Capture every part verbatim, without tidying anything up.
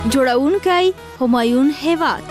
جوړونکی همایون هیواد.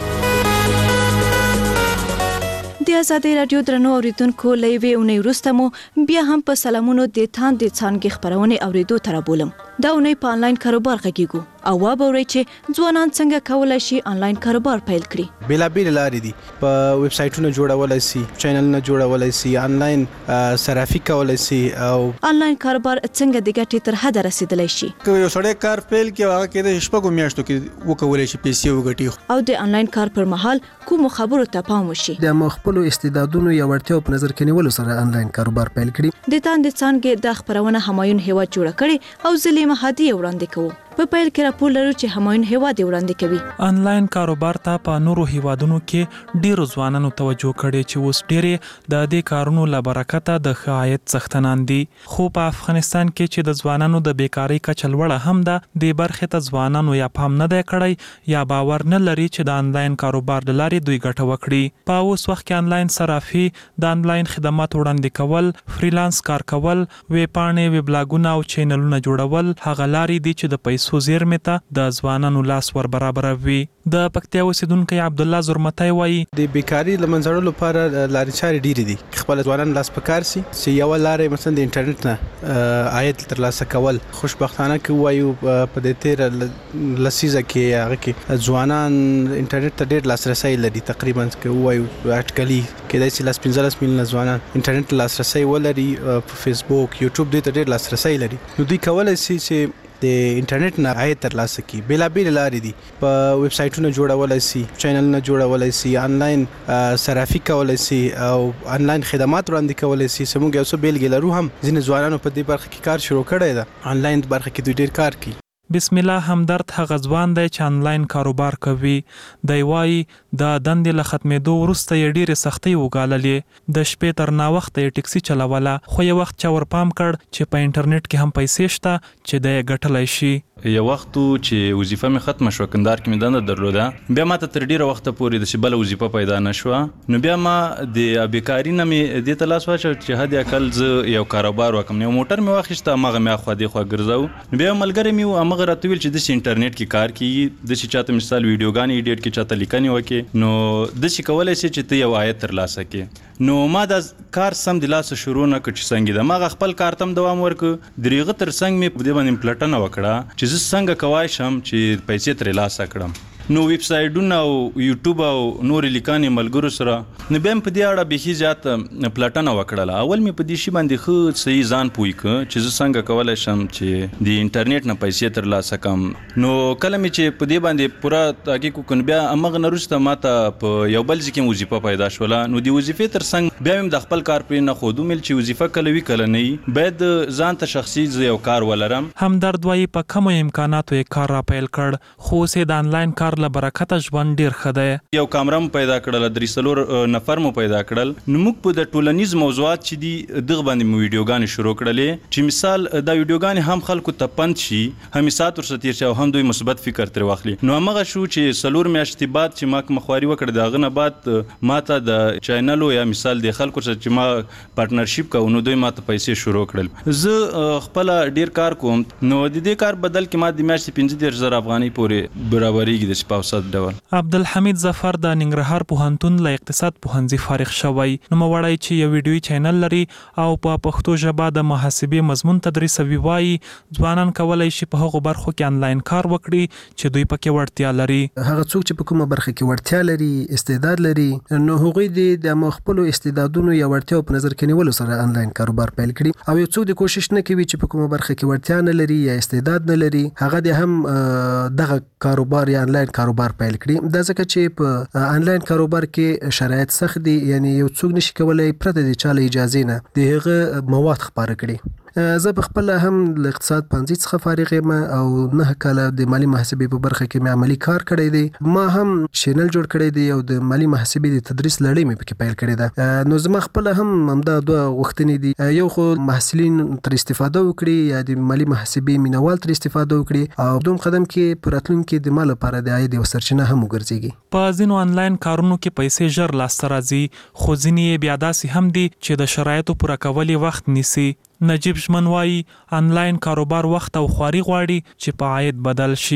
د آزادۍ رادیو درنو اوریدونکو لوي اونۍ وروسته مو بیا هم په سلامونو د تان د څانګې خبرونه اوریدو تر بولم. دا اونۍ په انلاین کاروبار غږیږو او وابورئ چې ځوانان څنګه کولای شي انلاین کاروبار پیل کړي. بیلابیل لارې دي، په ویب سایټونو جوړولای شي، چینلونه جوړولای شي، انلاین صرافي کولای شي او انلاین کاروبار څنګه د ګټې تر حد رسیدلی شي. که یو سړی کار پیل کړي هغه کې د شپږو میاشتو کې وکولای شي پیسې وګټي، او د انلاین کار پر مهال کومو خبرو ته پام وشي. د مخبلو استعدادونو یا وړتیاو په نظر کې نیولو سره انلاین کاروبار پیل کړي. د تان د څانګې د خبرونه همایون هیواد جوړ کړي او زلیم هادي وړاندې کوو. په پیل کې راپور لرو چې همایون هیواد وړاندې کوي. انلاین کاروبار ته په نورو هیوادونو کې ډیرو ځوانانو توجه کړي چې اوس ډیره د دې کارونو لبرکته د عاید څښتنان دي، خو په افغانستان کې چې د ځوانانو د بیکاری کچه لوړه هم ده، د برخې ته ځوانانو یا پام نه دی کړی یا باور نه لري چې د انلاین کاروبار د لارې دوی ګټه وکړي. په اوس وخت کې انلاین صرافي، د انلاین خدمات وړاندې کول، فریلانس کار کول، ویب پاڼې، ویب لاګونه او چینلونه جوړول هغه لارې دي چې د پیسو زیرمې ته د ځوانانو لاس ور برابروي. د پکتیا اوسیدونکي عبد الله زرمتی وایي د بیکاری لمنځړو لپاره لارې چارې ډېرې دي. خپل ځوانان لاس پکار سي چې یو لارې مثلا د انټرنیټ نه عاید ترلاسه کول. خوشبختانه کې وایو په دې تیر لسیزه کې هغه کې ځوانان انټرنیټ ته ډېر لاسرسي لري. تقریبا کې وایو اټکلي کېدای شي لاس پنځلس میلیونه ځوانان انټرنیټ لاسرسي ولري، په فیسبوک، یوټیوب دې ته ډېر لاسرسي لري. نو دوی کولای شي چې د انټرنیټ نه عاید ترلاسه کړي. بیلابیل لارې دي، په ویب سایټونو جوړولای شي، چینلونه جوړولای شي، انلاین صرافي کولای شي او انلاین خدمات وړاندې کولای شي. سموږ یو څه بیلګې لرو، هم ځینې ځوانانو په دې برخه کې کار شروع کړی ده. انلاین برخه کې دوی ډېر کار کوي. بسم الله همدرد هغه ځوان دی چې انلاین کاروبار کوي. دی وایي د دندې له ختمېدو وروسته یې ډېرې سختۍ وګاللې. د شپې تر ناوخته یې ټکسي چلوله، خو یو وخت چا ورپام کړ چې په انټرنیټ کې هم پیسې شته چې دی یې ګټلی شي. یو وخت چې وظیفه مې ختمه شوه، کندهار کې مې دنده درلوده، بیا ماته تر ډیره وخته پورې د بله وظیفه پیدا نه شوه. نو بیا ما د بیکاري نه مې دې ته لاس واچو چې حد اقل زه یو کاروبار وکړم. یو موټر مې واخیسته، هماغه مې اخوا دېخوا ګرځاو. نو بیا یو ملګری مې و، هماغه راته ویل چې داسې انټرنیټ کې کار کېږي، داسې چاته مثال ویډیوګانې ایډیټ کې، چاته لیکنې وکړې، نو داسې کولی شي چې ته یو عاید ترلاسه کړې. نو ما دا کار سم د لاسه شروع نه کړ چې څنګه ده. ما خپل کار ته دوام ورکړ. د هغه تر څنګ مې په دې باندې پلټنه وکړه چې زه څنګه کوای شم چې پیسې ترې لاسه کړم. نو ویب سایټونه او یوټیوب او نورې لیکنې ملګرو سره، نو بیا مې په دې اړه بیخي زیات پلټنه وکړله. اول مې په دې شي باندې ښه صحیح ځان پوه کړ چې زه څنګه کولی شم چې د انټرنیټ نه پیسې ترلاسه کړم. نو کله مې چې په دې باندې پوره تحقیق وکړ، بیا هماغه نه وروسته ماته په یو بل ځای کې وظیفه پیدا شوله. نو د وظیفې تر څنګ بیا مې د خپل کار پرې نه ښود، ومې چې وظیفه کله وي کله نه وي، باید ځان ته شخصي زه یو کار ولرم. همدرد وایي په کمو امکاناتو یې کار را پیل کړ، خو اوس یې د انلاین کار له برکته ژوند ډیر ښه دی. یو کامره مو پیدا کړله، درې څلور نفر مو پیدا کړل. نو موږ په د ټولنیز موضوعات چې دي دغه باندې مو ویډیوګانې شروع کړلې چې مثال دا ویډیوګانې هم خلکو ته پند شي، هم ساعت ورسره تېر شي او هم دوی مثبت فکر ترې واخلي. نو همغه شو چې څلور میاشتې بعد چې ما کومه خواري وکړه، د هغه نه بعد ما ته د چینلو یا مثال د خلکو سره چې ما پارټنرشپ کوو، نو دوی ما ته پیسې شروع کړل. زه خپله ډېر کار کوم، نو د دې کار بدل کې ما د میاشتې پنځه دېرش زره افغانۍ پورې برابرېږي د په اوسط ډول. عبدالحمید ظفر د ننګرهار پوهنتون له اقتصاد پوهنځي فارغ شوی. نوموړی چې یو ویډیویي چینل لري او په پښتو ژبه د محاسبې مضمون تدریسوي، وایي ځوانان کولی شي په هغو برخو کې انلاین کار وکړي چې دوی پکې وړتیا لري. هغه څوک چې په کومه برخه کې وړتیا لري، استعداد لري، نو هغوی د خپلو استعدادونو یا وړتیاو په نظر کې نیولو سره انلاین کاروبار پیل کړي. او یو څوک د کوشش نه کوي چې په کومه برخه کې وړتیا نه لري یا استعداد نه لري، هغه د هم دغه کاروبار یا انلاین کاروبار پیل کړي. دا ځکه چې په انلاین کاروبار کې شرایط سخت دي، یعنی یو څوک نشي کولای پرته د چا له اجازې نه د هغه مواد خپاره کړي. زه په خپل هم له اقتصاد پوهنځي څخه فارغ یم او نه کاله د مالي محاسبې په برخه کې مې عملي کار کړی دی. ما هم چینل جوړ کړی دی او د مالي محاسبې د تدریس لړۍ مې پکې پیل کړې ده. نو زما خپل هم همدا دوه غوښتنې دي، یو خو محصلین تر استفاده وکړي یا د مالي محاسبې مینوال تر استفاده وکړي، او دوم قدم کې په راتلونکي کې د ما لپاره د عاید یو سرچینه هم وګرځېږي. په ځینو انلاین کارونو کې پیسې ژر لاسته راځي، خو ځینې یې بیا داسې هم دي چې د شرایطو پوره کول یې وخت نیسي. نجیب ژمن وایي انلاین کاروبار وخت او خواري غواړي چې په عاید بدل شي.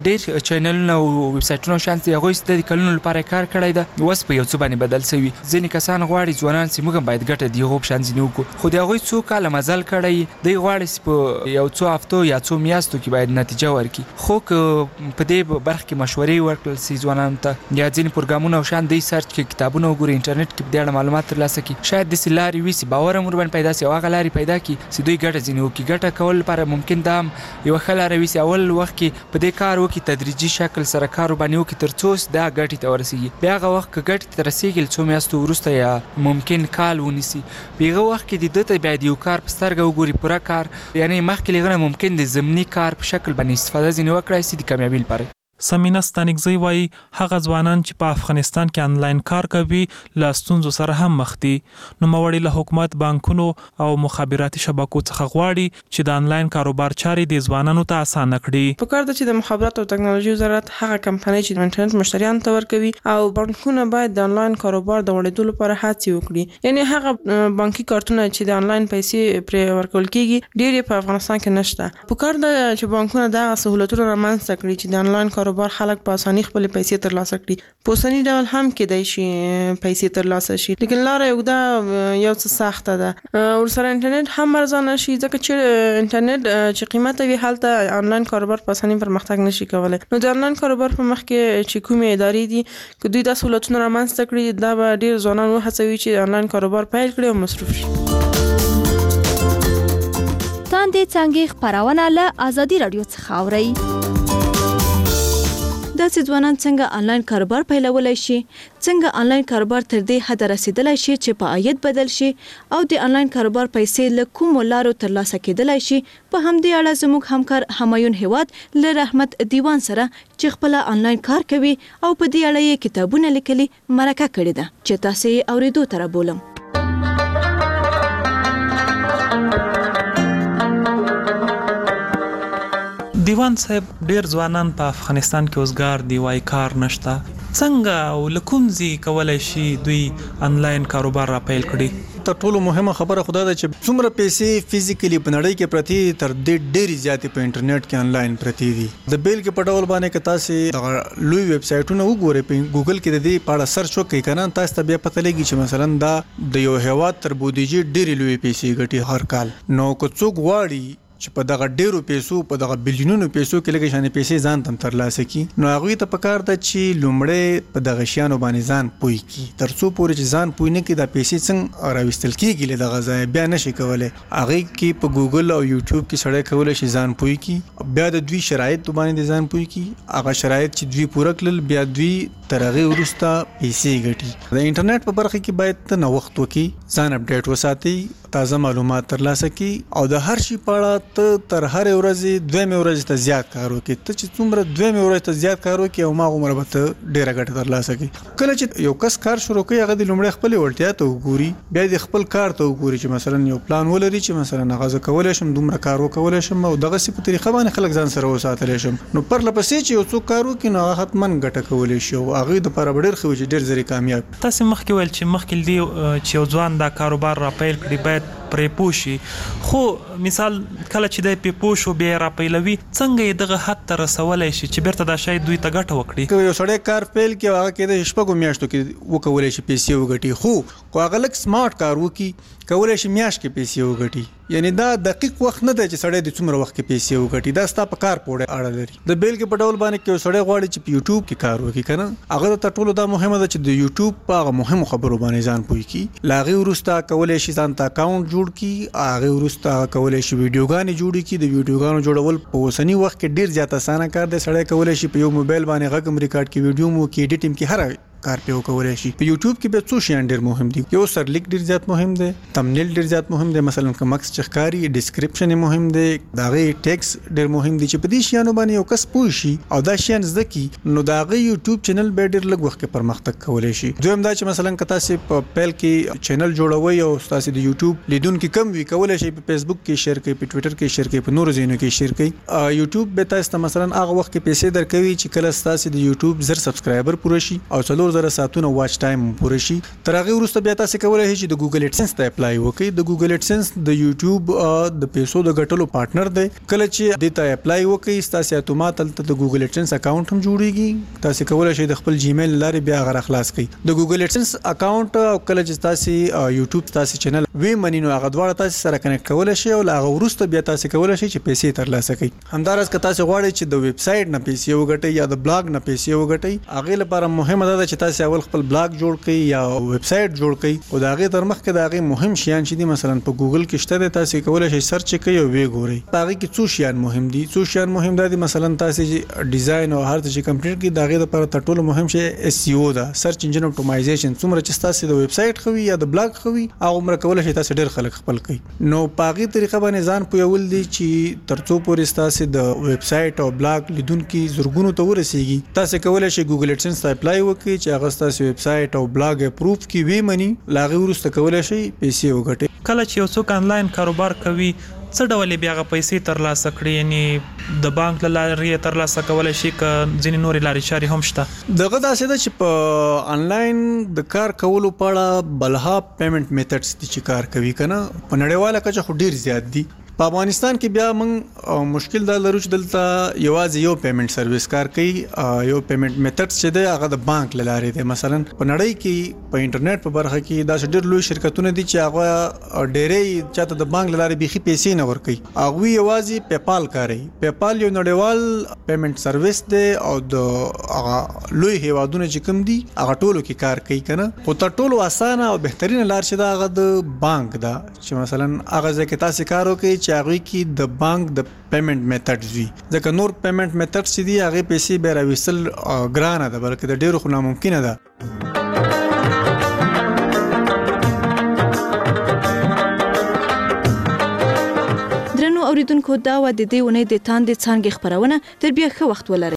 ډېر چینلونه او ویب سایټونه شان دي هغوی د کلونو لپاره کار کړی ده اوس په یو څه باندې بدل شوي. ځینې کسان غواړي ځوانان چې موږ هم باید ګټه د هغو په شان ځینې وکړو خو د هغوی څو کاله مزل کړی دی غواړي چې په یو څو هفتو یا څو میاشتو کې باید نتیجه ورکړي. خو که په دې برخه کې مشورې ورکړل سي ځوانانو ته یا ځینې پروګرامونه او شان دی سرچ کړي کتابونه وګوري انټرنیټ کې په دې اړه معلومات ترلاسه کړي شاید داسې لارې وي چې باور هم ورباندې پیدا سي او هغه لارې پیدا کړي چې دوی ګټه ځینې وکړي. ګټه کول لپاره ممکن دا هم یوه ښه لاره وي چې اول وخت کې په دې کار وکړي تدریجي شکل سره کار ورباندې وکړي تر څو دا ګټې ته ورسېږي. بیا هغه وخت که ګټې ته رسېږي له څو میاشتو وروسته یا ممکن کال ونیسي په هغه وخت کې د ده ته بیا د یو کار په سترګه وګوري پوره کار یعنې مخکې له هغه نه ممکن د ضمني کار په شکل باندې استفاده ځینې وکړای سي د کامیابۍ لپاره. سمینه ستانکزی وایي هغه ځوانان چې په افغانستان کې انلاین کار کوي له ستونزو سره هم مخ دي. نوموړي له حکومت بانکونو او مخابراتي شبکو څخه غواړي چې د انلاین کاروبار چارې د ځوانانو ته اسانه کړي. په کار ده چې د مخابرات او ټکنالوژي وزارت هغه کمپنۍ چې د انټرنیټ مشتریانو ته ورکوي او بانکونه باید د انلاین کاروبار د وړېدو لپاره هڅې وکړي. یعنی هغه بانکي کارتونه چې د انلاین پیسې پرې ورکول کیږي ډېر په افغانستان کې نشته. په کار ده چې بانکونه دا سہولتونه رامنځته کړي چې د انلاین کاروبار خلک په اسانۍ خپل پیسې ترلاسه کړي. په اوسني ډول هم کېدای شي پیسې ترلاسه شي لیکن لاره اوږده یو څه سخته ده. ورسره انټرنیټ هم ارزانه شي ځکه چې انټرنیټ چې قیمته وي هلته انلاین کاروبار په اسانۍ پرمختګ نشي کولی. نو د انلاین کاروبار په مخ کې چې کومې ادارې دي که دوی دا سهولتونه رامنځته کړي دا به ډېر ځوانان وهڅوي چې انلاین کاروبار پیل کړي او مصروف شي. تاندې څانګې خپرونه له ازادي راډیو څخه اورئ. داسې ځوانان څنګه انلاین کاروبار پیلولای شي، څنګه انلاین کاروبار تر دې حد رسیدلای شي چې په عاید بدل شي او د انلاین کاروبار پیسې له کومو لارو ترلاسه کېدلای شي. په همدې اړه زموږ همکار همایون هیواد له رحمت دیوان سره چې خپل انلاین کار کوي او په دې اړه یې کتابونه لیکلي مرکه کړې ده چې تاسو یې اورېدو ته رابولم. دیوان صاحب ډیر ځوانان په افغانستان کې اوسګار دی وای کار نشته څنګه او لکومزي کولای شي دوی انلاین کاروبار را پیل کړي. تر ټولو مهمه خبره خدا ده چې څومره پیسې فزیکلی په نړۍ کې پرتی تر دې ډېری زیاتې په انټرنیټ کې انلاین پرتی دي. د بیل کې په ډول باندې که تاسو لوی ویب سایټونه وګورئ په ګوګل کې د دې په اړه سرچ وکړئ کنه تاسو ته بیا پته لګي چې مثلا دا د یو هیواد تر بودیجې ډېری لوی پیسې ګټي هر کال. نو که څوک غواړي چې په دغه ډیرو پیسو په دغه بلیونونو پیسو کې لګي شانې پیسې ځان تم ترلاسه کی نو هغه ته پکار ده چې لومړی په دغه شیانو باندې ځان پوي کی ترڅو پورې چې ځان پوي نه کی د پیسې څنګه راوستل کیږي له دغه ځای بیا نشي کولای. هغه کې په ګوګل او یوټیوب کې سړی کولای شي ځان پوي کی بیا د دوی شرایط باندې ځان پوي کی هغه شرایط چې دوی پوره کړل بیا دوی تر هغه وروسته پیسې ګټي. د انټرنیټ په برخه کې باید ته نو وخت وکي ځان اپډیټ وساتي تازه معلومات ترلاسه کی او د هر شي په اړه ته تر هر ورځې دوه ورځې ته زیات کار وکړي. ته چې څومره دوه ورځې ته زیات کار وکړي او ما عمر به ته ډیره ګټه ترلاسه کړي. کله چې یو کس کار شروع کوي هغه د لومړی خپل وړتیا ته وګوري بیا د خپل کار ته وګوري چې مثلا یو پلان ولري چې مثلا هغه کولای شم دومره کار وکولای شم او دغه سی په طریقه باندې خلک ځان سره وساتلی شم نو پر لپسې چې یو څوک کار وکړي نو هغه حتمن ګټه کولی شي او هغه د لپاره ډېر خو چې ډېر زری کامیاب. تاسو مخکې ویل چې مخکې دی چې یو ځوان دا کاروبار را پیل کړي باید پرې پوشي خو مثال کله چې د پی پوشو بیا را پیلوي څنګه یې دغه حد ته رسولای شي چې بیرته دا شاید دوی ته ګټه وکړي. که یو سړی کار پیل کې هغه کې د شپږو میاشتو کې وکولای شي پیسې وګټي خو کو هغه لک سمارټ کار وکړي کولای شي میاشت کې پیسې وګټي. یعنی دا دقیق وخت نه دی چې سړی د څومره وخت کې پیسې وګټي دا ستا په کار پورې اړه لري. د بیل کې په ډول باندې کې سړی غواړي چې په یوټیوب کې کار وکړي کنه هغه ته ټولو دا مهمه ده چې د یوټیوب په هغه مهمو خبرو باندې ځان پوي کی لاغي ورسته کولای شي ځان ته اکاونټ جوړ کی هغه ورسته کولای شي ویډیوګانې جوړ کی د ویډیوګانو جوړول په اوسنی وخت کې ډیر زیات اسانه کار دی. سړی کولای شي په یو موبایل باندې غږ ریکارډ کی ویډیو مو کې ایډیټینګ کی هر کار په وکولای شي. په یوټیوب کې به څو شیان ډیر مهم دي. یو سرلیک ډیر زیات مهم دی تمنیل ډیر زیات مهم دی مثلا کوم مکس چخکاری ډیسکرپشن مهم دی داغه ټیکس ډیر مهم دی چې په دې شیانو باندې یو کس پوه شي او دا شیان زده کی نو داغه یوټیوب چینل به ډیر لږ وخت کې پرمختګ کولای شي. دویم دا چې مثلا کتا سي په پیل کې چینل جوړوي او تاسو د یوټیوب لیدونکو کم وی کولای شي په فیسبوک کې شیر کوي په ټوئیټر کې شیر کوي په نورو ځایونو کې شیر کوي. یوټیوب به تاسو مثلا هغه وخت کې پیسې درکوي چې کله تاسو د یوټیوب زر سبسکرایبر پوره شي او څلور یو زره ساعتونه واچ ټایم پوره شي. تر هغه وروسته بیا تاسو کولای شئ چې د ګوګل ایډسنس ته اپلای وکړئ. د ګوګل ایډسنس د یوټیوب د پیسو د ګټلو پارټنر دی. کله چې د ته اپلای وکړئ تاسو اتومات د ګوګل ایډسنس اکاونټ هم جوړیږي. تاسو کولای شئ د خپل جیمیل لارې بیا غره خلاص کړئ. د ګوګل ایډسنس اکاونټ او کله چې تاسو یوټیوب تاسو چینل وی منینو هغه دواړه تاسو سره کنیکټ کولای شئ او هغه وروسته بیا تاسو کولای شئ چې پیسې ترلاسه کړئ. همدارس که تاسو غواړئ چې د ویب سټ نه پیسې وګټئ یا د بلاګ نه پیسې وګټئ هغه لپاره مهمه ده چې تاسو اول خپل بلاګ جوړ کړئ یا ویب سټ جوړ کړئ او دا هغه تر مخکې دا هغه مهم شیان چې دي مثلا په ګوګل کې شته دي تاسو کولای شئ سرچ کړئ او وی ګورئ. هغه کې څو شیان مهم دي. څو شیان مهم دي مثلا تاسو ډیزاین او هر څه چې کمپلیټ کړئ دا هغه لپاره تر ټولو مهم شی اس ای او ده. سرچ انجن اپټیمایزیشن. څومره چې تاسو د ویب سټ خوي یا د بلاګ خوي هغه عمر کولای شئ تاسو ډیر خلک خپل کړئ. نو پاغي طریقه باندې ځان پویول دي چې ترڅو پورې تاسو د ویب سټ او بلاګ لیدونکو زرګونو ته ورسیږي تاسو کولای شئ ګوګل ایډسنس ته اپلای وکړئ چې هغه تاسو ویب سټ او بلاګ اپروف کی وی منی لاغه ورسته کولای شئ پیسې وګټئ. کله چې یو څوک آنلاین کاروبار کوي څه ډول بیا غو پیسې ترلاسه کړي یعنی د بانک لارې ترلاسه کولای شي ک ځینې نورې لارې چارې هم شته. دغه داسې ده چې په آنلاین د کار کولو په اړه بلها پیمنٹ میتھډز دي چې کار کوي کنه په نړیواله کچه خو ډیر زیات دي. په افغانستان کې بیا موږ مشکل دا لرو چې دلته یوازې یو پیمنٹ سرویس کار کوي. یو پیمنٹ میتھډ چې دی هغه د بانک لارې دی. مثلا په نړۍ کې په انټرنیټ په برخه کې دا ډېر لوی شرکتونه دي چې هغه ډېرې چاته د بانک لارې بيخي پیسې نه ورکوي. هغه یوازې پیپال کاروي. پیپال یو نړیوال پیمنٹ سرویس دی او د هغه لوی هیوادونه چې کوم دي هغه ټولو کې کار کوي کنه. خو تر ټولو اسانه او بهترینه لار چې دا هغه د بانک ده چې مثلا هغه ځکه تاسو کار وکړئ چې هغه کې د بانک د پیمنٹ میتھډز وي. ځکه نور پیمنٹ میتھډز چې دي هغه پیسې به راوستل ګرانه ده بلکې د ډیرو خو ناممکنه ده. درنو اوریدونکو دا و د دې ونې د تاندې څانګې خبرونه تر بیا ښه وخت ولرئ.